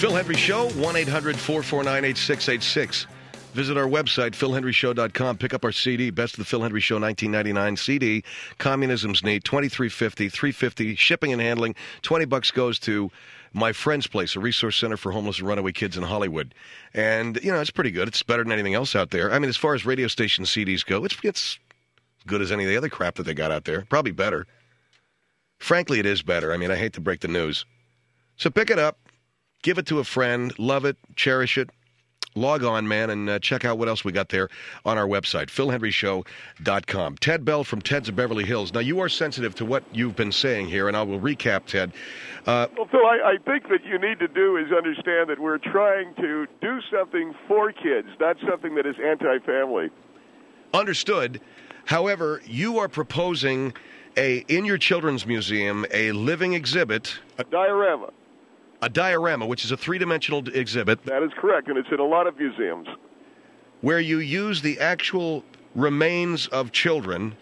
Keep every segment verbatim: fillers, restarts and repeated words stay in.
Phil Hendry Show, one eight hundred four four nine eight six eight six. Visit our website, phil hendry show dot com. Pick up our C D, Best of the Phil Hendry Show nineteen ninety-nine C D. Communism's Neat, twenty-three fifty, three fifty. Shipping and handling, twenty bucks goes to my friend's place, a resource center for homeless and runaway kids in Hollywood. And, you know, it's pretty good. It's better than anything else out there. I mean, as far as radio station C Ds go, it's, it's as good as any of the other crap that they got out there. Probably better. Frankly, it is better. I mean, I hate to break the news. So pick it up. Give it to a friend. Love it. Cherish it. Log on, man, and uh, check out what else we got there on our website, phil hendry show dot com. Ted Bell from Ted's of Beverly Hills. Now, you are sensitive to what you've been saying here, and I will recap, Ted. Uh, well, Phil, I, I think that you need to do is understand that we're trying to do something for kids, not something that is anti-family. Understood. However, you are proposing, a in your children's museum, a living exhibit. A diorama. A diorama, which is a three-dimensional exhibit. That is correct, and it's in a lot of museums. Where you use the actual remains of children,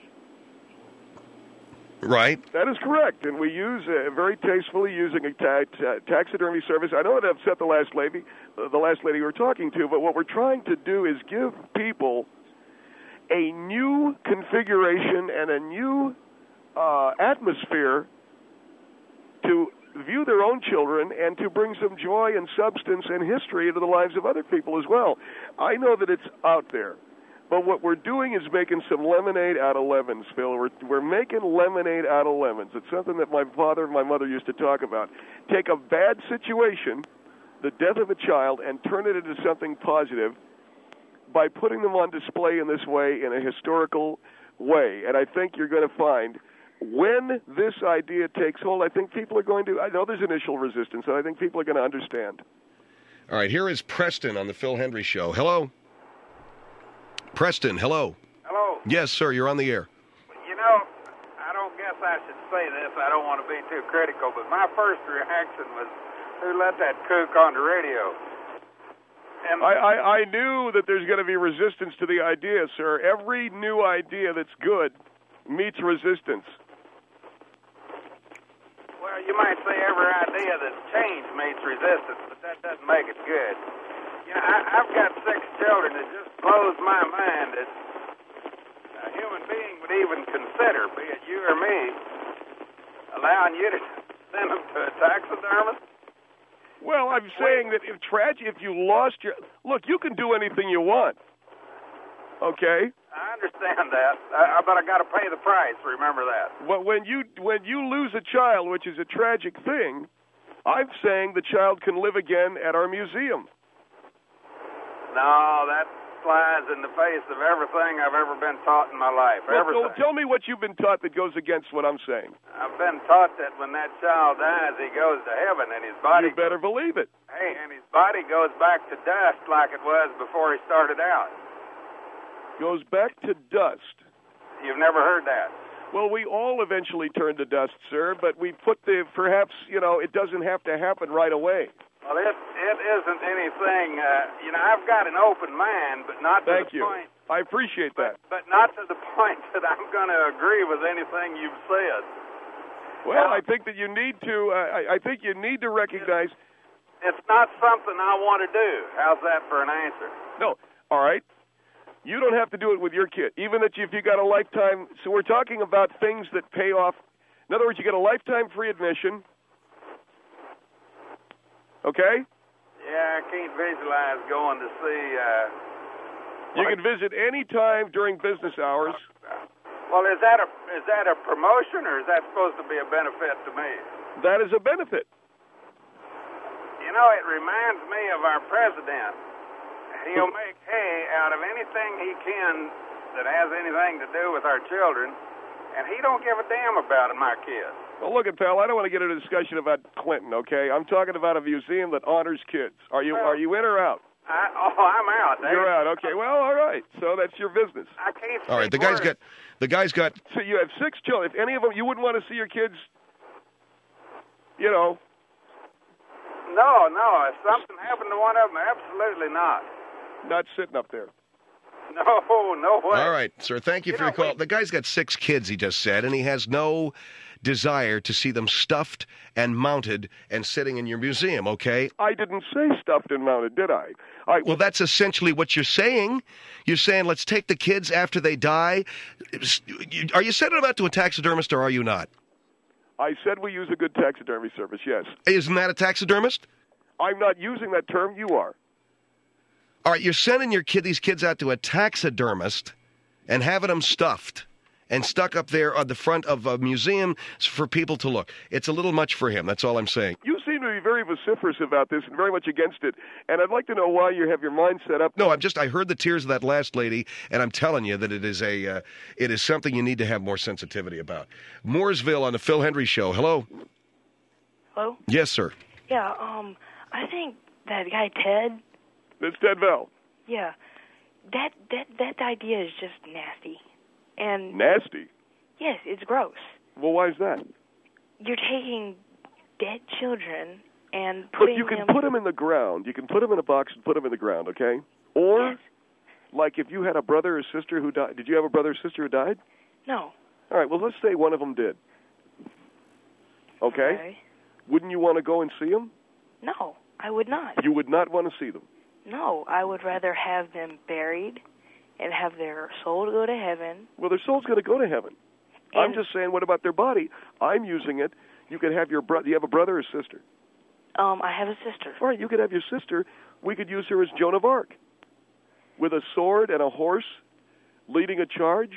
right? That is correct, and we use, uh, very tastefully, using a ta- ta- taxidermy service. I know it upset the last lady, uh, the last lady we were talking to, but what we're trying to do is give people a new configuration and a new uh, atmosphere to view their own children and to bring some joy and substance and history into the lives of other people as well. I know that it's out there, but what we're doing is making some lemonade out of lemons, Phil. We're, we're making lemonade out of lemons. It's something that my father and my mother used to talk about. Take a bad situation, the death of a child, and turn it into something positive by putting them on display in this way, in a historical way. And I think you're going to find when this idea takes hold, I think people are going to, I know there's initial resistance, and I think people are going to understand. All right, here is Preston on the Phil Hendry Show. Hello? Preston, hello. Hello. Yes, sir, you're on the air. You know, I don't guess I should say this. I don't want to be too critical, but my first reaction was, who let that kook on the radio? And I, I, I knew that there's going to be resistance to the idea, sir. Every new idea that's good meets resistance. Well, you might say every idea that's changed meets resistance, but that doesn't make it good. You know, I, I've got six children. It just blows my mind that a human being would even consider, be it you or me, allowing you to send them to a taxidermist. Well, I'm saying that if tragic, if you lost your look, you can do anything you want. Okay. I understand that, I, but I got to pay the price. Remember that. Well, when you when you lose a child, which is a tragic thing, I'm saying the child can live again at our museum. No, that flies in the face of everything I've ever been taught in my life. Well, everything. well, tell me what you've been taught that goes against what I'm saying. I've been taught that when that child dies, he goes to heaven, and his body. You better believe it. Hey, and his body goes back to dust like it was before he started out. Goes back to dust. You've never heard that? Well, we all eventually turn to dust, sir, but we put the, perhaps, you know, it doesn't have to happen right away. Well, it it isn't anything, uh, you know, I've got an open mind, but not to Thank the you. point. I appreciate that. But, but not to the point that I'm going to agree with anything you've said. Well, now, I think that you need to, uh, I, I think you need to recognize. It's, it's not something I want to do. How's that for an answer? No. All right. You don't have to do it with your kid, even that you, if you got a lifetime. So we're talking about things that pay off. In other words, you get a lifetime free admission. Okay? Yeah, I can't visualize going to see. Uh, you can visit any time during business hours. Well, is that a is that a promotion, or is that supposed to be a benefit to me? That is a benefit. You know, it reminds me of our president. He'll make hay out of anything he can that has anything to do with our children, and he don't give a damn about my kids. Well, look, at pal, I don't want to get into a discussion about Clinton, okay? I'm talking about a museum that honors kids. Are you well, are you in or out? I, oh, I'm out. You're out. Okay. Well, all right. So that's your business. I can't. All right. The guy's got. The guy's got. So you have six children. If any of them, you wouldn't want to see your kids. You know. No, no. If something happened to one of them, absolutely not. Not sitting up there. No, no way. All right, sir. Thank you, You for know, your call. we- The guy's got six kids, he just said, and he has no desire to see them stuffed and mounted and sitting in your museum, okay? I didn't say stuffed and mounted, did I? I Well, that's essentially what you're saying. You're saying, let's take the kids after they die. Are you sending them out to a taxidermist, or are you not? I said we use a good taxidermy service, yes. Isn't that a taxidermist? I'm not using that term, you are. All right, you're sending your kid, these kids out to a taxidermist and having them stuffed and stuck up there on the front of a museum for people to look. It's a little much for him. That's all I'm saying. You seem to be very vociferous about this and very much against it, and I'd like to know why you have your mind set up. No, I'm just, I heard the tears of that last lady, and I'm telling you that it is a, uh, it is something you need to have more sensitivity about. Mooresville on the Phil Hendry Show. Hello? Hello? Yes, sir. Yeah, um, I think that guy Ted, It's Ted Bell. yeah, that, that, that idea is just nasty. And, Nasty. yes, it's gross. Well, why is that? You're taking dead children and But putting you can them... put them in the ground. You can put them in a box and put them in the ground, okay? Or, Yes. like if you had a brother or sister who died. Did you have a brother or sister who died? No. All right, well, let's say one of them did. Okay? Okay. Wouldn't you want to go and see them? No, I would not. You would not want to see them. No, I would rather have them buried and have their soul go to heaven. Well, their soul's going to go to heaven. I'm And- just saying, what about their body? I'm using it. You could have your brother. You have a brother or sister? Um, I have a sister. All right, you could have your sister. We could use her as Joan of Arc, with a sword and a horse, leading a charge.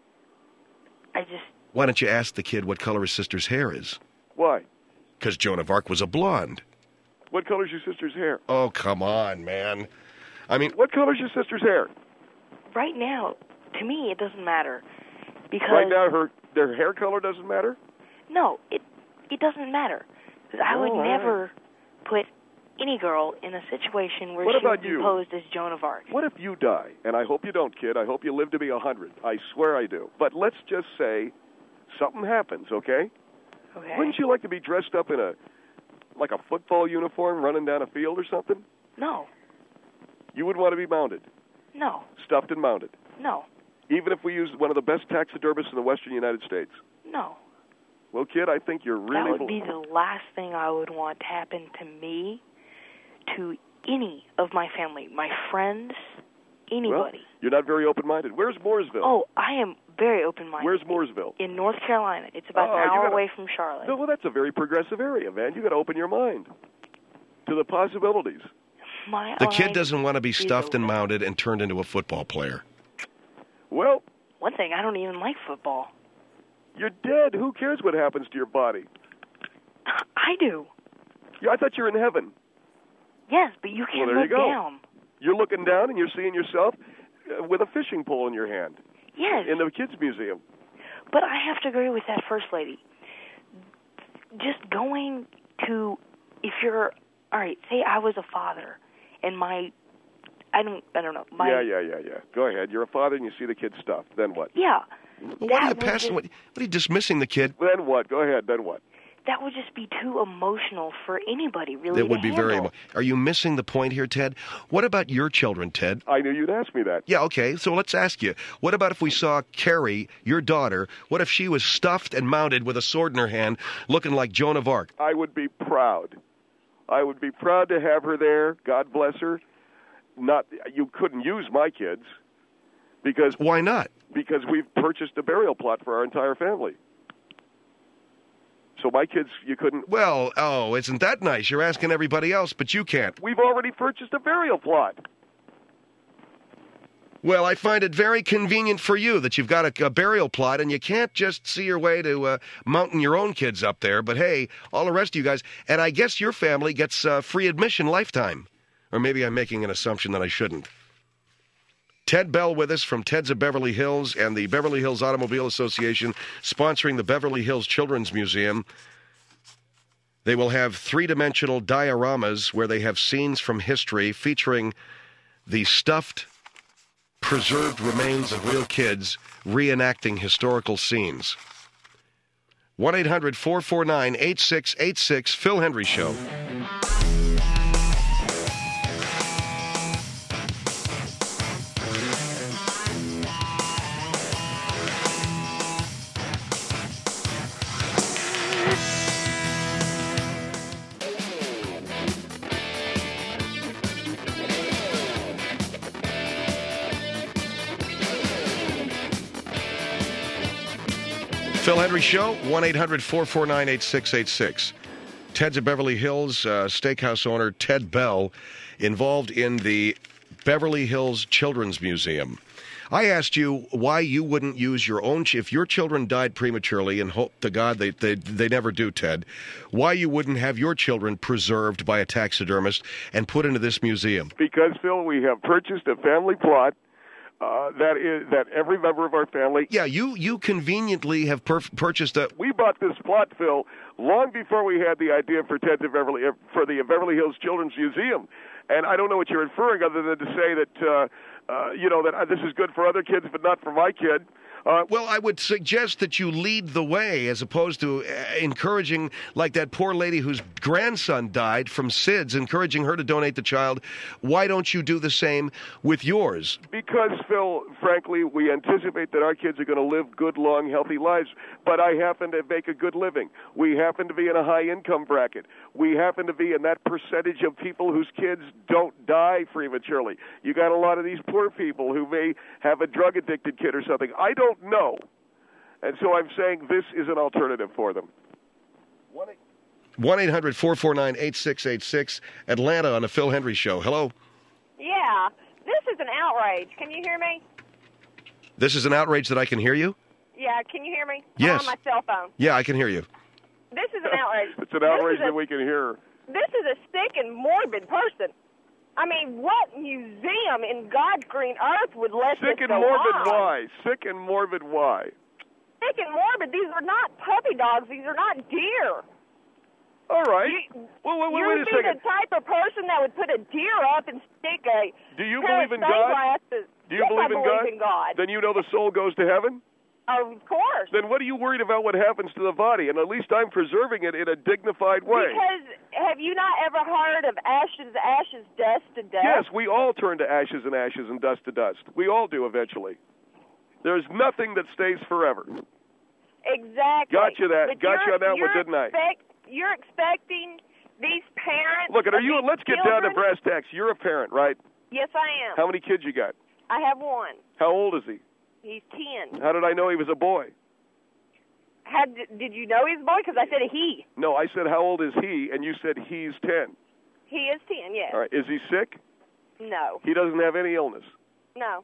I just... Why don't you ask the kid what color his sister's hair is? Why? Because Joan of Arc was a blonde. What color's your sister's hair? Oh, come on, man. I mean, What color's your sister's hair? Right now, to me, it doesn't matter. Because... Right now, her their hair color doesn't matter. No, it it doesn't matter. 'Cause I would Oh, all right. never put any girl in a situation where What she about would be you? posed as Joan of Arc. What if you die? And I hope you don't, kid. I hope you live to be a hundred. I swear I do. But let's just say something happens, okay? Okay. Wouldn't you like to be dressed up in a like a football uniform, running down a field or something? No, You would want to be mounted, no, stuffed and mounted, no, even if we used one of the best taxidermists in the western United States. no. Well, kid, I think you're really... That would be the last thing I would want to happen to me, to any of my family, my friends, Well, anybody. you're not very open-minded. Where's Mooresville? Oh, I am very open-minded. Where's Mooresville? In North Carolina. It's about Oh, an you hour gotta- away from Charlotte. No, well, that's a very progressive area, man. You got to open your mind to the possibilities. My the kid eye doesn't want to be is stuffed and open. mounted and turned into a football player. Well, One thing, I don't even like football. you're dead. Who cares what happens to your body? I do. Yeah, I thought you were in heaven. Yes, but you can't there you look go. down. You're looking down and you're seeing yourself uh, with a fishing pole in your hand Yes, in the kids' museum. but I have to agree with that first lady. Just going to, if you're, all right, say I was a father, and my, I don't, I don't know, my, yeah, yeah, yeah, yeah. Go ahead. You're a father and you see the kid stuff. Then what? yeah, Well, what are that you would passing? just- What, what are you dismissing the kid? Then what? Go ahead. Then what? that would just be too emotional for anybody, really. That would to be very. handle. emo- Are you missing the point here, Ted? What about your children, Ted? I knew you'd ask me that. Yeah, okay. So let's ask you. What about if we saw Carrie, your daughter? What if she was stuffed and mounted with a sword in her hand, looking like Joan of Arc? I would be proud. I would be proud to have her there. God bless her. Not you couldn't use my kids because Why not? because we've purchased a burial plot for our entire family. So my kids, you couldn't. Well, oh, isn't that nice? You're asking everybody else, but you can't. We've already purchased a burial plot. Well, I find it very convenient for you that you've got a, a burial plot and you can't just see your way to uh, mounting your own kids up there. But hey, all the rest of you guys, and I guess your family gets uh, free admission lifetime. Or maybe I'm making an assumption that I shouldn't. Ted Bell with us from Ted's of Beverly Hills and the Beverly Hills Automobile Association sponsoring the Beverly Hills Children's Museum. They will have three-dimensional dioramas where they have scenes from history featuring the stuffed, preserved remains of real kids reenacting historical scenes. one eight hundred four four nine eight six eight six, Phil Hendry Show. Phil Henry Show, one eight hundred four four nine eight six eight six. Ted's of Beverly Hills, uh, steakhouse owner Ted Bell, involved in the Beverly Hills Children's Museum. I asked you why you wouldn't use your own, ch- if your children died prematurely, and hope to God they, they, they never do, Ted, why you wouldn't have your children preserved by a taxidermist and put into this museum. Because, Phil, we have purchased a family plot uh, that is that every member of our family... Yeah, you, you conveniently have perf- purchased a... We bought this plot, Phil, long before we had the idea for Ted to Beverly, for the Beverly Hills Children's Museum. And I don't know what you're inferring other than to say that... Uh, Uh, you know, that uh, this is good for other kids, but not for my kid. Uh, well, I would suggest that you lead the way as opposed to uh, encouraging, like that poor lady whose grandson died from SIDS, encouraging her to donate the child. Why don't you do the same with yours? Because, Phil, frankly, we anticipate that our kids are going to live good, long, healthy lives, but I happen to make a good living. We happen to be in a high-income bracket. We happen to be in that percentage of people whose kids don't die prematurely. You got a lot of these poor people who may have a drug-addicted kid or something. I don't know. And so I'm saying this is an alternative for them. one eight hundred four four nine eight six eight six, Atlanta on the Phil Henry Show. Hello? Yeah, this is an outrage. Can you hear me? This is an outrage that I can hear you? Yeah, can you hear me? Yes. I'm on my cell phone. Yeah, I can hear you. This is an outrage. It's an outrage This is that a- we can hear. This is a sick and morbid person. I mean, what museum in God's green earth would let Sick this and go morbid on? why? Sick and morbid why? Sick and morbid. These are not puppy dogs. These are not deer. All right. You, well, wait, wait, you wait would a be second. the type of person that would put a deer up and stick a Do you pair believe of in God? sunglasses. Do you yes, believe, I in, believe God? in God. Then you know the soul goes to heaven? Of course. Then what are you worried about what happens to the body? And at least I'm preserving it in a dignified way. Because have you not ever heard of ashes, ashes, dust to dust? Yes, we all turn to ashes and ashes and dust to dust. We all do eventually. There's nothing that stays forever. Exactly. Got you that. But Got you you're- on that one, you're didn't I? Expect, you're expecting these parents. Look, are of you? these Let's get down to children- brass tacks. You're a parent, right? Yes, I am. How many kids you got? I have one. How old is he? He's ten. How did I know he was a boy? How did, did you know he's a boy? Because I said a he. No, I said how old is he, and you said he's ten. He is ten. Yes. All right. Is he sick? No. He doesn't have any illness. No.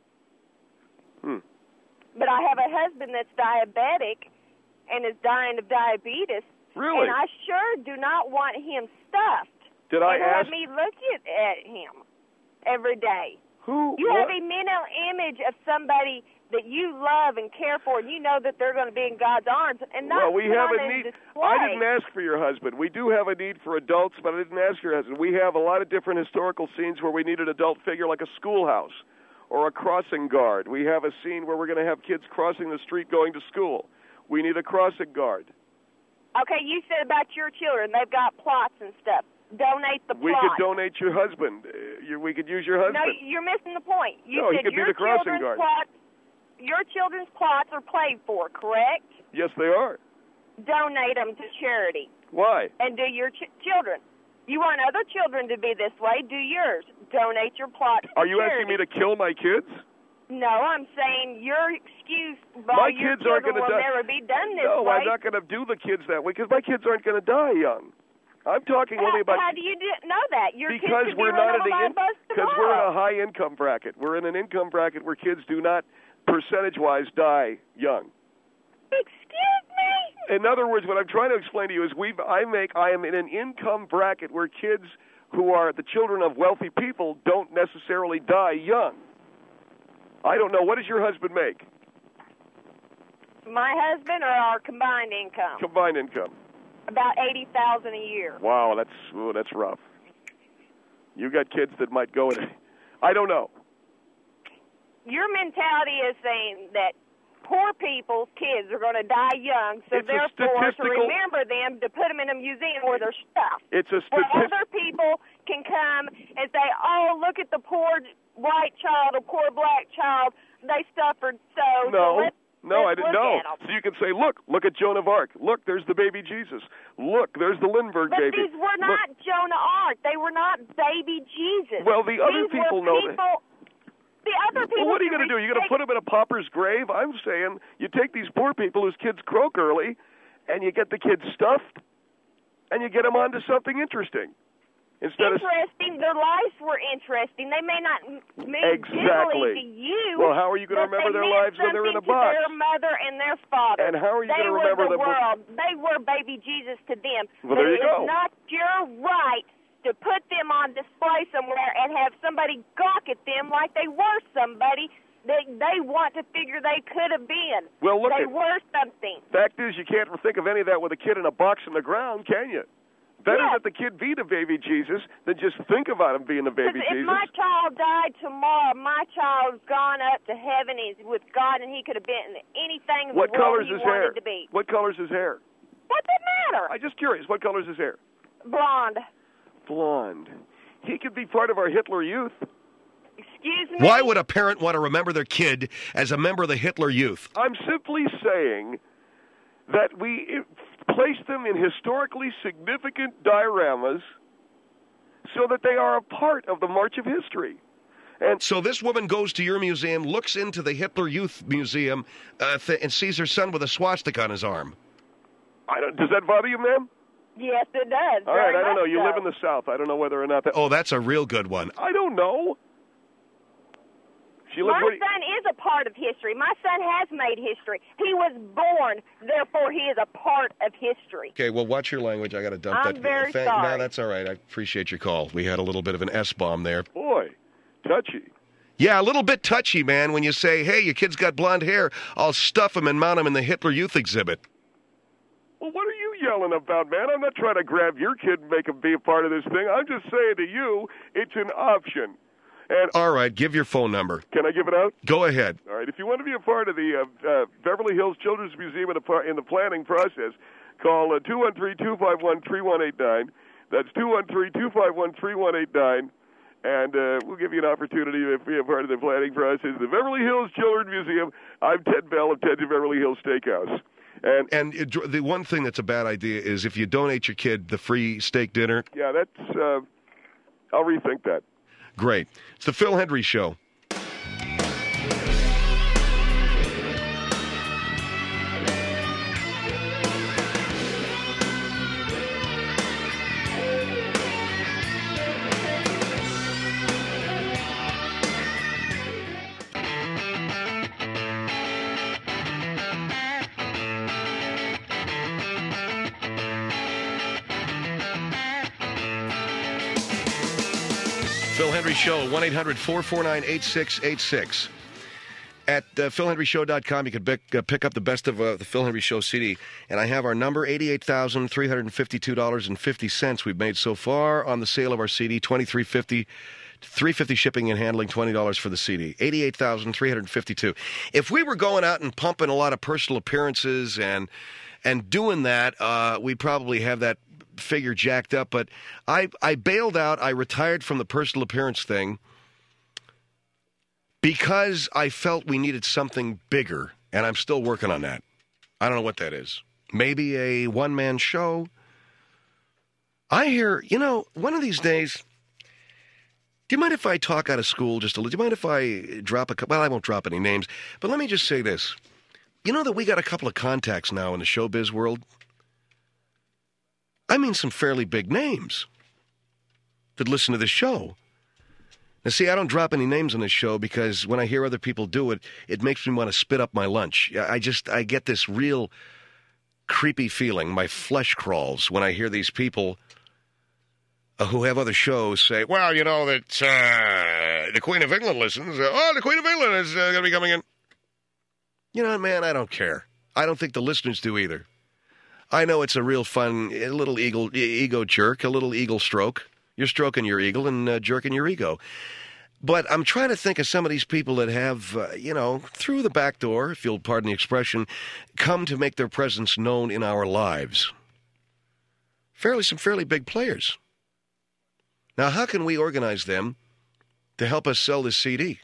Hmm. But I have a husband that's diabetic and is dying of diabetes. Really? And I sure do not want him stuffed. Did I and ask? Let me look at, at him every day. Who? You what? have a mental image of somebody that you love and care for, and you know that they're going to be in God's arms, and not Well, we put have on a a need. display. I didn't ask for your husband. We do have a need for adults, but I didn't ask your husband. We have a lot of different historical scenes where we need an adult figure, like a schoolhouse or a crossing guard. We have a scene where we're going to have kids crossing the street going to school. We need a crossing guard. Okay, you said about your children, they've got plots and stuff. Donate the We plot. could donate your husband. Uh, you, we could use your husband. No, you're missing the point. You No, he said could be your the crossing children's guard. plots, your children's plots are paid for, correct? Yes, they are. Donate them to charity Why? and do your ch- children. You want other children to be this way, do yours. Donate your plot to Are you charity. asking me to kill my kids? No, I'm saying your excuse by My your kids aren't children going to will die. never be done this no, way. I'm not going to do the kids that way because my kids aren't going to die young. I'm talking how, only about how do you do, know that? Your because kids could we're be not run in over by the a bus because we're in a tomorrow. high income bracket. We're in an income bracket where kids do not percentage wise die young. Excuse me? In other words, what I'm trying to explain to you is we I make I am in an income bracket where kids who are the children of wealthy people don't necessarily die young. I don't know. What does your husband make? My husband or our combined income? Combined income. About eighty thousand a year. Wow, that's ooh, that's rough. You got kids that might go in. I don't know. Your mentality is saying that poor people's kids are going to die young, so It's a therefore to statistical- remember them, to put them in a museum where they're stuffed. It's a Where statistic. other people can come and say, oh, look at the poor white child or poor black child. They suffered so. No, so let's, no, I let's didn't look know. at 'em. So you can say, look, look at Joan of Arc. Look, there's the baby Jesus. Look, there's the Lindbergh But baby. these were Look. not Jonah Ark. They were not baby Jesus. Well, the other these people were know that. people, The other people Well, what are you to going to do? You're going to respect- put them in a pauper's grave? I'm saying you take these poor people whose kids croak early, and you get the kids stuffed, and you get them onto something interesting. Instead of interesting. Their lives were interesting. They may not m- mean Exactly. diddly to you. Well, how are you gonna but remember they their meant lives when they're in a something box? to their mother and their father. And how are you they gonna were remember the them? world. They were baby Jesus to them. Well, there you It go. is not your right to put them on display somewhere and have somebody gawk at them like they were somebody that they want to figure they could have been. Well, look they at- were something. Fact is, you can't think of any of that with a kid in a box in the ground, can you? Better Yes. that the kid be the baby Jesus than just think about him being the baby Because if Jesus. my child died tomorrow, my child's gone up to heaven. He's with God, and he could have been anything in What the world color's he his wanted hair? to be. What color's his hair? What's it matter? I'm just curious. What color's his hair? Blonde. Blonde. He could be part of our Hitler Youth. Excuse me? Why would a parent want to remember their kid as a member of the Hitler Youth? I'm simply saying that we place them in historically significant dioramas so that they are a part of the march of history. And So this woman goes to your museum, looks into the Hitler Youth Museum, uh, th- and sees her son with a swastika on his arm. I don't, does that bother you, ma'am? Yes, it does. All right, very I don't know. much You so. live in the South. I don't know whether or not that. Oh, that's a real good one. I don't know. She lives My where you- son is a part of history. My son has made history. He was born, therefore he is a part of history. Okay, well, watch your language. I got to dump I'm that. very Thank- sorry. No, that's all right. I appreciate your call. We had a little bit of an S-bomb there. Boy, touchy. Yeah, a little bit touchy, man, when you say, hey, your kid's got blonde hair. I'll stuff him and mount him in the Hitler Youth exhibit. Well, what are you yelling about, man? I'm not trying to grab your kid and make him be a part of this thing. I'm just saying to you, it's an option. And All right, give your phone number. can I give it out? Go ahead. All right. If you want to be a part of the uh, uh, Beverly Hills Children's Museum in the, par- in the planning process, call uh, two one three, two five one, three one eight nine. That's two one three, two five one, three one eight nine. And uh, we'll give you an opportunity to be a part of the planning process. The Beverly Hills Children's Museum. I'm Ted Bell of Ted's Beverly Hills Steakhouse. And, And it, the one thing that's a bad idea is if you donate your kid the free steak dinner, yeah, that's, uh, I'll rethink that. great. It's the Phil Hendry Show. Phil Hendry Show, one eight hundred, four four nine, eight six eight six. At uh, phil hendry show dot com, you can pick, uh, pick up the best of uh, the Phil Hendry Show C D. And I have our number, eighty-eight thousand three hundred fifty-two dollars and fifty cents we've made so far on the sale of our C D, twenty-three fifty, three fifty shipping and handling, twenty dollars for the C D, eighty-eight thousand three hundred fifty-two. If we were going out and pumping a lot of personal appearances and and doing that, uh, we'd probably have that figure jacked up. But I I bailed out. I retired from the personal appearance thing because I felt we needed something bigger, and I'm still working on that. I don't know what that is. Maybe a one-man show. I hear, you know, one of these days, do you mind if I talk out of school just a little? Do you mind if I drop a couple? Well, I won't drop any names, but let me just say this. You know that we got a couple of contacts now in the showbiz world? I mean some fairly big names that listen to this show. Now, see, I don't drop any names on this show because when I hear other people do it, it makes me want to spit up my lunch. I just, I get this real creepy feeling. My flesh crawls when I hear these people uh, who have other shows say, well, you know, that uh, the Queen of England listens. Uh, oh, the Queen of England is uh, going to be coming in. You know, man, I don't care. I don't think the listeners do either. I know it's a real fun, a little ego, ego jerk, a little eagle stroke. You're stroking your eagle and uh, jerking your ego. But I'm trying to think of some of these people that have, uh, you know, through the back door, if you'll pardon the expression, come to make their presence known in our lives. Fairly, some fairly big players. Now, how can we organize them to help us sell this C D?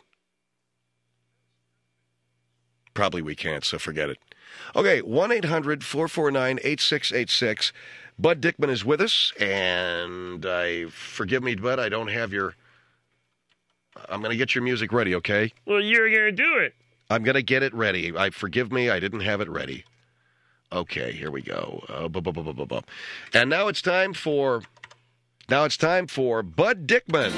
Probably we can't, so forget it. Okay, one eight hundred, four four nine, eight six eight six. Bud Dickman is with us, and I forgive me, Bud, I don't have your I'm going to get your music ready, okay? Well, you're going to do it. I'm going to get it ready. I Forgive me, I didn't have it ready. Okay, here we go. Uh, bu- bu- bu- bu- bu- bu. And now it's time for... Now it's time for Bud Dickman.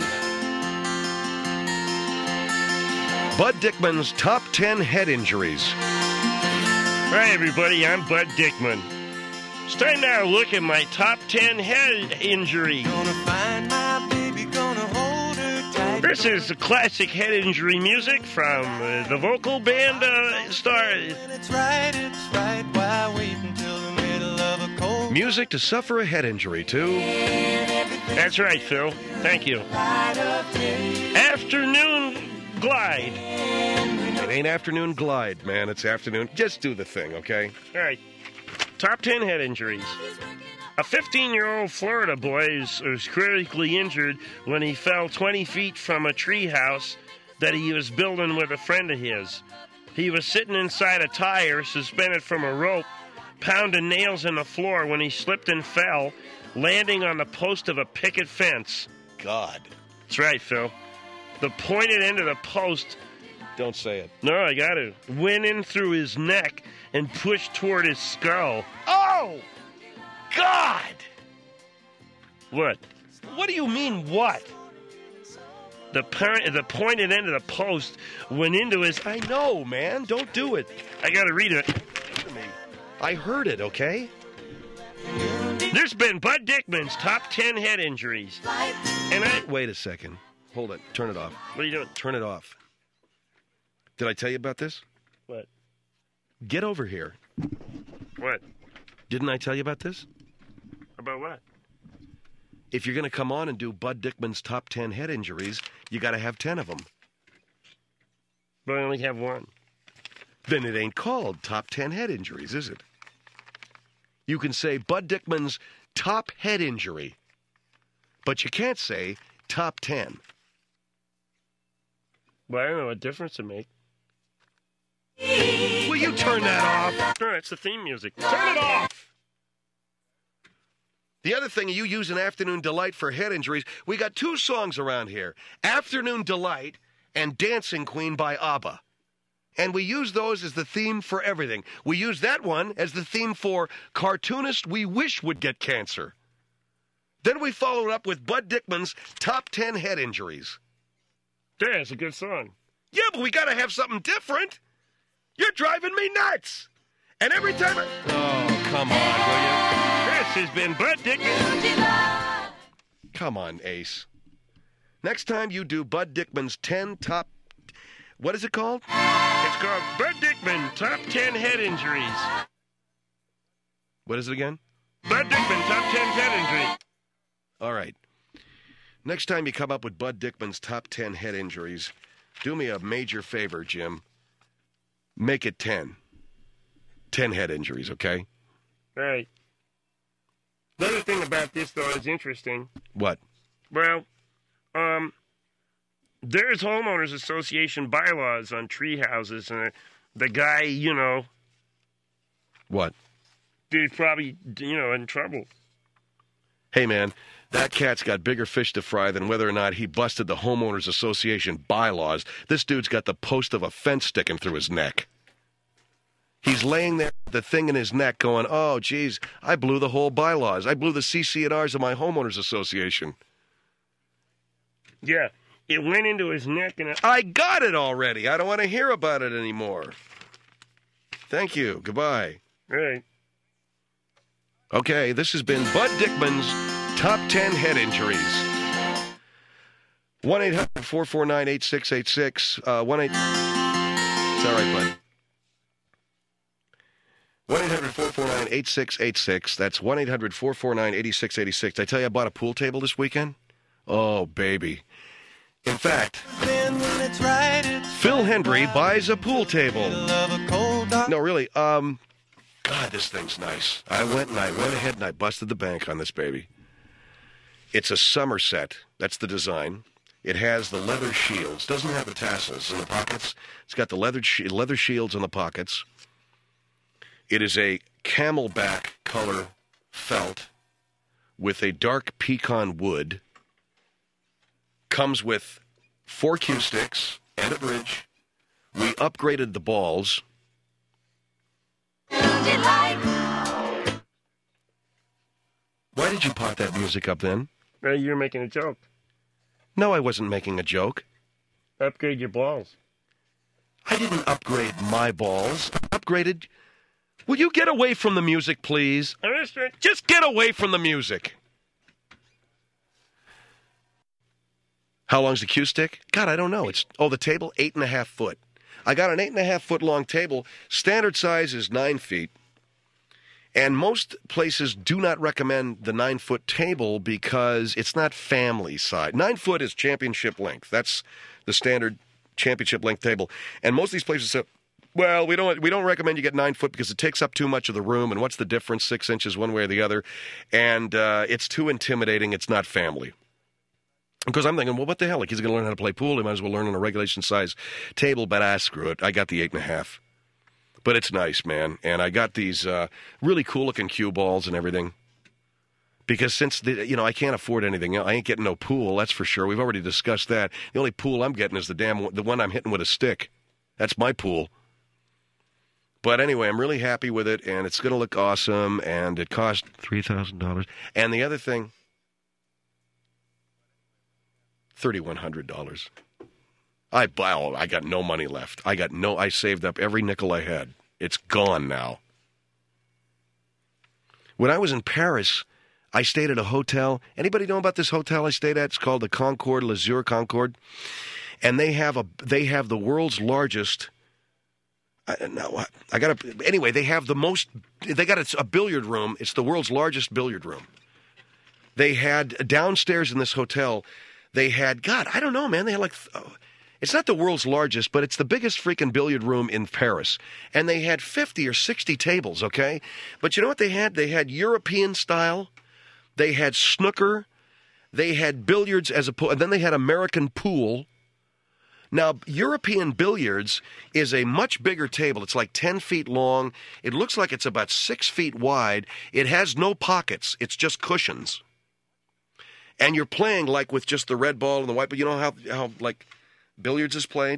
Bud Dickman's top ten head injuries. Hi, everybody. I'm Bud Dickman. It's time now to look at my top ten head injuries. This is the classic head injury music from uh, the vocal band uh, star. Music to suffer a head injury to. That's right, Phil. Thank you. Afternoon Glide. It ain't afternoon glide, man. It's afternoon. Just do the thing, okay? All right. Top ten head injuries. A fifteen-year-old Florida boy was, was critically injured when he fell twenty feet from a treehouse that he was building with a friend of his. He was sitting inside a tire suspended from a rope, pounding nails in the floor when he slipped and fell, landing on the post of a picket fence. God. That's right, Phil. The pointed end of the post... Don't say it. No, I got to. Went in through his neck and pushed toward his skull. Oh! God! What? What do you mean, what? The par- the pointed end of the post went into his... I know, man. Don't do it. I got to read it. I heard it, okay? There's been Bud Dickman's top ten head injuries. And I... Wait a second. Hold it. Turn it off. What are you doing? Turn it off. Did I tell you about this? What? Get over here. What? Didn't I tell you about this? About what? If you're going to come on and do Bud Dickman's top ten head injuries, you got to have ten of them. But I only have one. Then it ain't called top ten head injuries, is it? You can say Bud Dickman's top head injury, but you can't say top ten. Well, I don't know what difference it makes. Will you turn that off? No, it's the theme music. Turn it off! The other thing, you use an Afternoon Delight for head injuries. We got two songs around here, Afternoon Delight and Dancing Queen by ABBA. And we use those as the theme for everything. We use that one as the theme for cartoonist we wish would get cancer. Then we followed up with Bud Dickman's top ten head injuries. Yeah, it's a good song. Yeah, but we got to have something different. You're driving me nuts. And every time I... Oh, come on, will you? This has been Bud Dickman. Come on, Ace. Next time you do Bud Dickman's ten top... What is it called? It's called Bud Dickman Top ten Head Injuries. What is it again? Bud Dickman Top ten Head Injuries. All right. Next time you come up with Bud Dickman's top ten head injuries, do me a major favor, Jim. Make it ten. ten head injuries, okay? Right. The other thing about this, though, is interesting. What? Well, um, there's homeowners association bylaws on tree houses, and the guy, you know... What? Dude's probably, you know, in trouble. Hey, man, that cat's got bigger fish to fry than whether or not he busted the homeowners association bylaws. This dude's got the post of a fence sticking through his neck. He's laying there with the thing in his neck going, oh, geez, I blew the whole bylaws. I blew the C C and Rs of my homeowners association. Yeah, it went into his neck and... It... I got it already. I don't want to hear about it anymore. Thank you. Goodbye. Right. Okay, this has been Bud Dickman's Top ten Head Injuries. one eight hundred four four nine eight six eight six. Uh, one eight... It's all right, bud. one eight hundred four four nine eight six eight six. That's one eight hundred four four nine eight six eight six. Did I tell you I bought a pool table this weekend? Oh, baby. In fact, Phil Hendry buys a pool table. No, really, um... God, this thing's nice. I went and I went ahead and I busted the bank on this baby. It's a Somerset. That's the design. It has the leather shields. Doesn't have the tassels in the pockets. It's got the leather sh- leather shields in the pockets. It is a camelback color felt with a dark pecan wood. Comes with four cue sticks, and a bridge. We upgraded the balls. Why did you pop that music up then? Uh, you're making a joke. No, I wasn't making a joke. Upgrade your balls. I didn't upgrade my balls. I upgraded... Will you get away from the music, please? Just get away from the music. How long's the cue stick? God, I don't know. It's oh, the table, eight and a half foot. I got an eight and a half foot long table. Standard size is nine feet. And most places do not recommend the nine foot table because it's not family size. Nine foot is championship length. That's the standard championship length table. And most of these places say, well, we don't we don't recommend you get nine foot because it takes up too much of the room. And what's the difference? Six inches one way or the other. And uh, it's too intimidating. It's not family. Because I'm thinking, well, what the hell? Like, he's going to learn how to play pool. He might as well learn on a regulation size table. But ah, screw it. I got the eight and a half. But it's nice, man. And I got these uh, really cool looking cue balls and everything. Because since, the, you know, I can't afford anything else. I ain't getting no pool, that's for sure. We've already discussed that. The only pool I'm getting is the damn the one I'm hitting with a stick. That's my pool. But anyway, I'm really happy with it, and it's going to look awesome, and it cost three thousand dollars. And the other thing, three thousand one hundred dollars. I, oh, I got no money left. I got no, I saved up every nickel I had. It's gone now. When I was in Paris, I stayed at a hotel. Anybody know about this hotel I stayed at? It's called the Concorde, L'Azur Concorde. And they have a, they have the world's largest, I, no, I got to, anyway, they have the most, they got a, a billiard room. It's the world's largest billiard room. They had, downstairs in this hotel, they had, God, I don't know, man, they had like, oh, it's not the world's largest, but it's the biggest freaking billiard room in Paris. And they had fifty or sixty tables, okay? But you know what they had? They had European style. They had snooker. They had billiards as a pool. And then they had American pool. Now, European billiards is a much bigger table. It's like ten feet long. It looks like it's about six feet wide. It has no pockets. It's just cushions. And you're playing like with just the red ball and the white, but you know how, how like... billiards is played.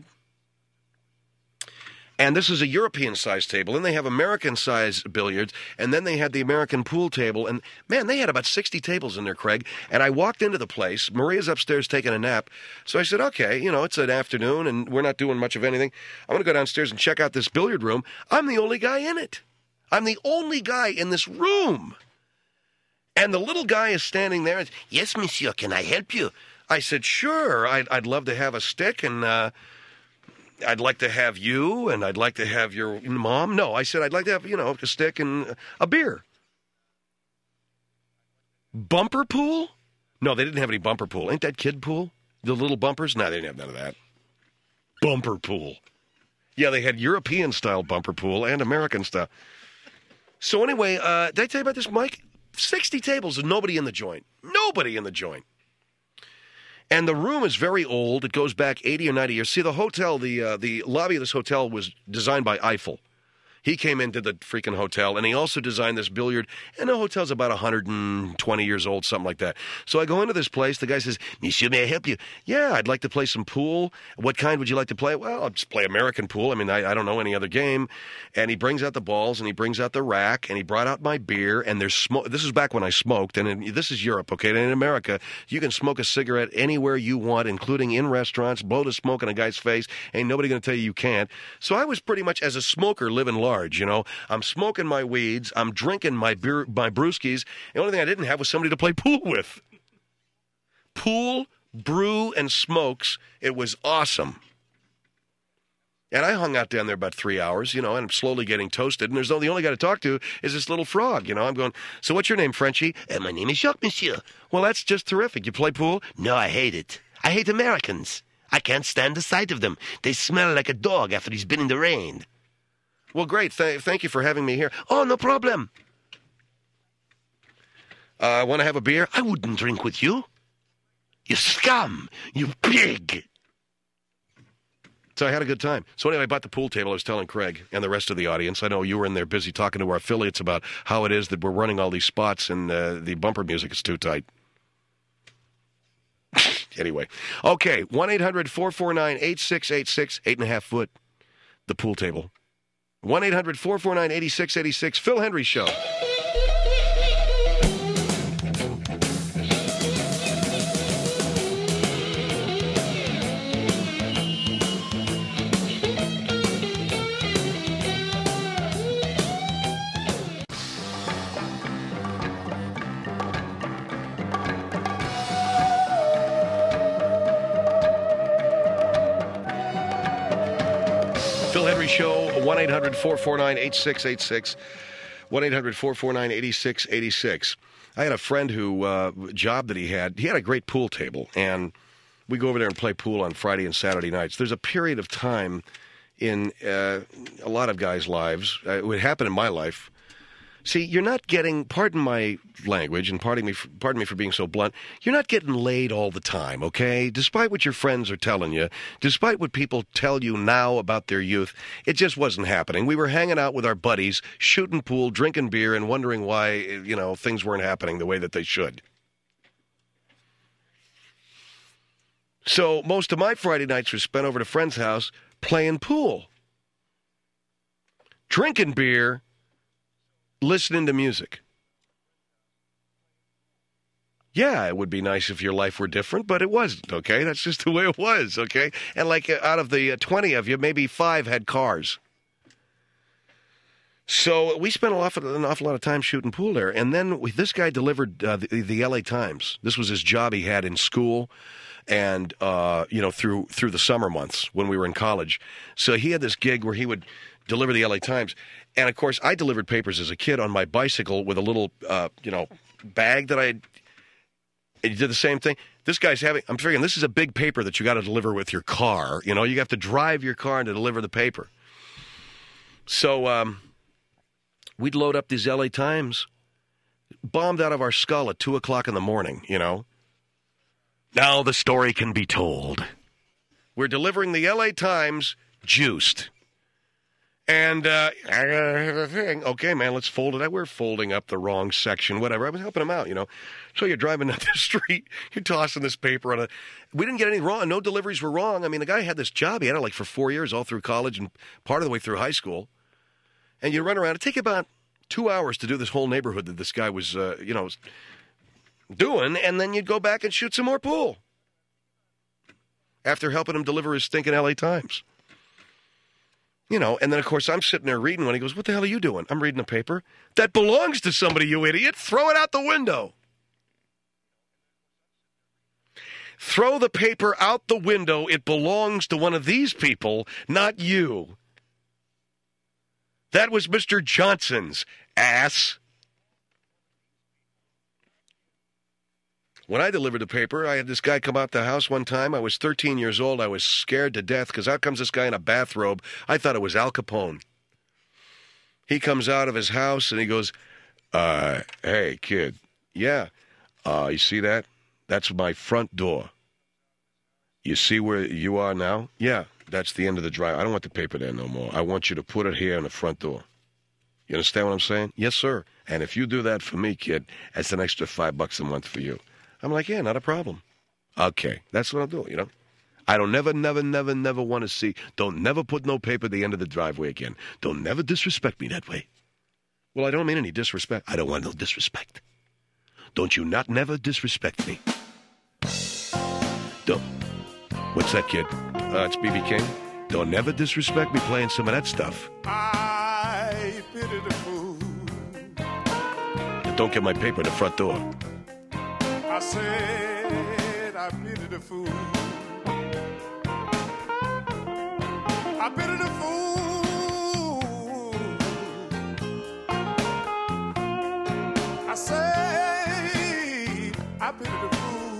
And this is a European-sized table. And they have American-sized billiards. And then they had the American pool table. And, man, they had about sixty tables in there, Craig. And I walked into the place. Maria's upstairs taking a nap. So I said, okay, you know, it's an afternoon, and we're not doing much of anything. I'm going to go downstairs and check out this billiard room. I'm the only guy in it. I'm the only guy in this room. And the little guy is standing there. And, yes, monsieur, can I help you? I said, sure, I'd, I'd love to have a stick, and uh, I'd like to have you, and I'd like to have your mom. No, I said, I'd like to have, you know, a stick and a beer. Bumper pool? No, they didn't have any bumper pool. Ain't that kid pool? The little bumpers? No, they didn't have none of that. Bumper pool. Yeah, they had European-style bumper pool and American-style. So anyway, uh, did I tell you about this, Mike? sixty tables and nobody in the joint. Nobody in the joint. And the room is very old. It goes back eighty or ninety years. See, the hotel, the uh, the lobby of this hotel was designed by Eiffel. He came into the freaking hotel, and he also designed this billiard. And the hotel's about one hundred twenty years old, something like that. So I go into this place. The guy says, monsieur, may I help you? Yeah, I'd like to play some pool. What kind would you like to play? Well, I'll just play American pool. I mean, I, I don't know any other game. And he brings out the balls, and he brings out the rack, and he brought out my beer. And there's smoke. This is back when I smoked, and in, this is Europe, okay? And in America, you can smoke a cigarette anywhere you want, including in restaurants, blow the smoke in a guy's face. Ain't nobody going to tell you you can't. So I was pretty much, as a smoker, living large. You know, I'm smoking my weeds, I'm drinking my beer, my brewskis. The only thing I didn't have was somebody to play pool with. Pool, brew, and smokes. It was awesome. And I hung out down there about three hours, you know, and I'm slowly getting toasted. And there's no, the only guy to talk to is this little frog, you know. I'm going, so what's your name, Frenchie? And my name is Jacques, monsieur. Well, that's just terrific. You play pool? No, I hate it. I hate Americans. I can't stand the sight of them. They smell like a dog after he's been in the rain. Well, great. Th- thank you for having me here. Oh, no problem. Uh, want to have a beer? I wouldn't drink with you. You scum. You pig. So I had a good time. So anyway, I bought the pool table. I was telling Craig and the rest of the audience. I know you were in there busy talking to our affiliates about how it is that we're running all these spots and uh, the bumper music is too tight. Anyway. Okay, one eight hundred four four nine eight six eight six, eight and a half foot, the pool table. one eight hundred four four nine eight six eight six, Phil Hendry Show. Phil Hendry Show, one eight hundred four four nine eight six eight six, one eight hundred four four nine eight six eight six. I had a friend who, uh, job that he had, he had a great pool table, and we go over there and play pool on Friday and Saturday nights. There's a period of time in uh, a lot of guys' lives, uh, it would happen in my life. See, you're not getting, pardon my language, and pardon me, for, pardon me for being so blunt, you're not getting laid all the time, okay? Despite what your friends are telling you, despite what people tell you now about their youth, it just wasn't happening. We were hanging out with our buddies, shooting pool, drinking beer, and wondering why, you know, things weren't happening the way that they should. So most of my Friday nights were spent over at a friend's house playing pool, drinking beer, listening to music. Yeah, it would be nice if your life were different, but it wasn't, okay? That's just the way it was, okay? And like uh, out of the uh, twenty of you, maybe five had cars. So we spent an awful, an awful lot of time shooting pool there. And then we, this guy delivered uh, the, the L A Times. This was his job he had in school and, uh, you know, through through the summer months when we were in college. So he had this gig where he would deliver the L A Times. And, of course, I delivered papers as a kid on my bicycle with a little, uh, you know, bag that I had. And you did the same thing. This guy's having, I'm figuring this is a big paper that you got to deliver with your car. You know, you have to drive your car to deliver the paper. So um, we'd load up these L A Times, bombed out of our skull at two o'clock in the morning, you know. Now the story can be told. We're delivering the L A Times juiced. And uh, I got the thing. Okay, man, let's fold it out. We're folding up the wrong section, whatever. I was helping him out, you know. So you're driving down the street, you're tossing this paper on a. We didn't get anything wrong. No deliveries were wrong. I mean, the guy had this job. He had it like for four years, all through college and part of the way through high school. And you run around. It take about two hours to do this whole neighborhood that this guy was, uh, you know, doing. And then you'd go back and shoot some more pool after helping him deliver his stinking L A Times. You know, and then, of course, I'm sitting there reading when he goes, what the hell are you doing? I'm reading a paper. That belongs to somebody, you idiot. Throw it out the window. Throw the paper out the window. It belongs to one of these people, not you. That was Mister Johnson's, ass. When I delivered the paper, I had this guy come out the house one time. I was thirteen years old. I was scared to death because out comes this guy in a bathrobe. I thought it was Al Capone. He comes out of his house and he goes, uh, hey, kid, yeah, uh, you see that? That's my front door. You see where you are now? Yeah, that's the end of the drive. I don't want the paper there no more. I want you to put it here in the front door. You understand what I'm saying? Yes, sir. And if you do that for me, kid, that's an extra five bucks a month for you. I'm like, yeah, not a problem. Okay, that's what I'll do, you know. I don't never, never, never, never want to see, don't never put no paper at the end of the driveway again. Don't never disrespect me that way. Well, I don't mean any disrespect. I don't want no disrespect. Don't you not never disrespect me. Don't. What's that, kid? Uh, it's B B King. Don't never disrespect me playing some of that stuff. I pity the fool. Don't get my paper in the front door. I said I pity the fool. I pity the fool. I say I pity the fool.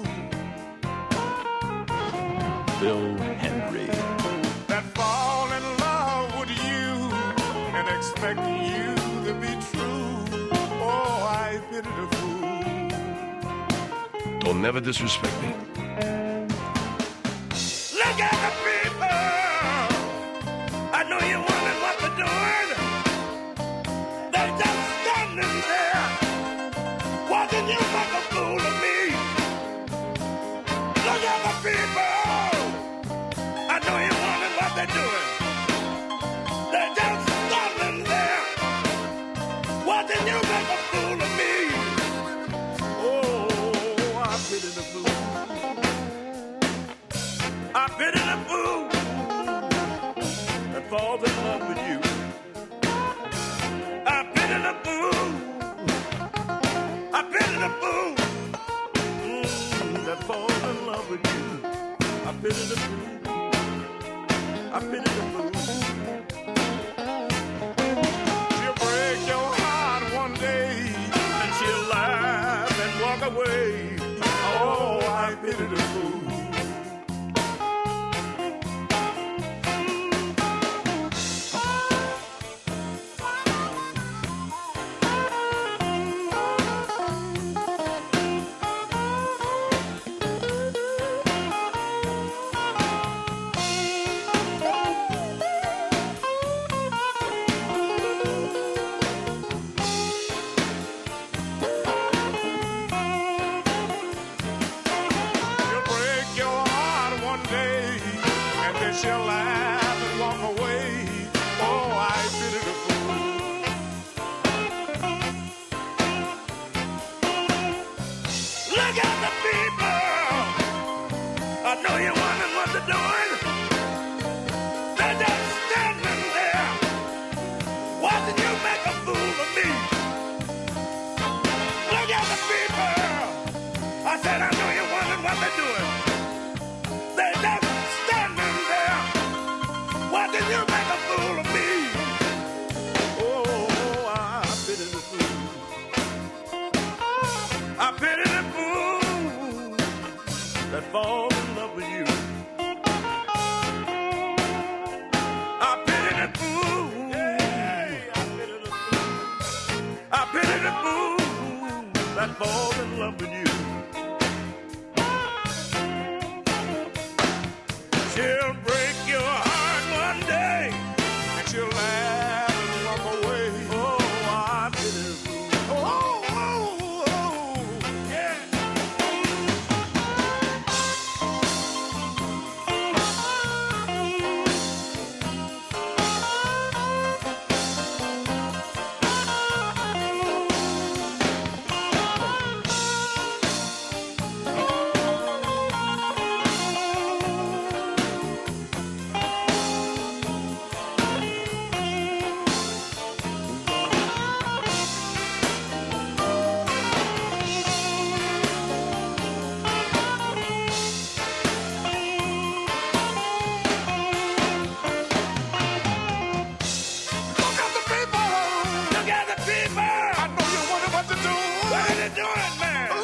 Phil Hendry. That fall in love with you and expect you to be true. Oh, I pity the fool. Don't never disrespect me. Look at the people. I know you're wondering what they're doing. They're just standing there, watching you make a fool of me. Look at the pity the fool that falls in love with you. I pity the fool. I pity the fool mm, that falls in love with you. I pity the fool. I pity the fool. She'll break your heart one day, and she'll laugh and walk away. Oh, I pity the fool. She'll laugh and walk away. Oh, I pity the fool. Look at the people. I know you're wondering what they're doing. They're just standing there watching you make a fool of me. Look at the people. I said I know you're wondering what they're doing. They're just why did you make a fool of me? Oh, I pity the fool. I pity the fool that falls in love with you. I pity the fool. Yeah, I pity the fool. I pity the fool that falls in love with you. She'll break your heart one day, and she'll laugh and walk away. Oh, I pity the fool. Oh, oh, oh, yeah. Look at the people. I know you wonder what to do. What are they doing, man?